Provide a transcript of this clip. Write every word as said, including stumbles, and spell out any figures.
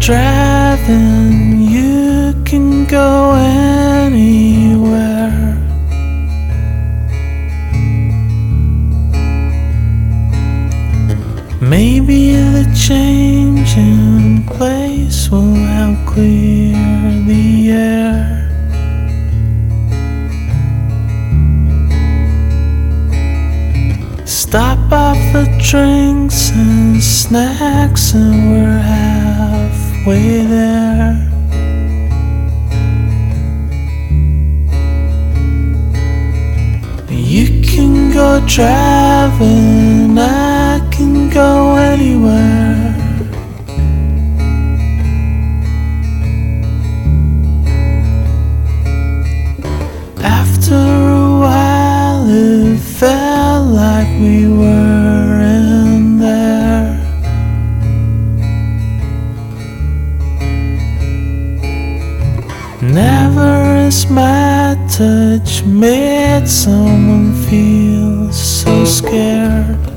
driving, you can go anywhere. Maybe the change in place will help clear the air. Stop off for drinks and snacks and we're halfway there. You can go driving, I can go anywhere. After a while it felt like we were in there. Never has my touch made someone feel so scared.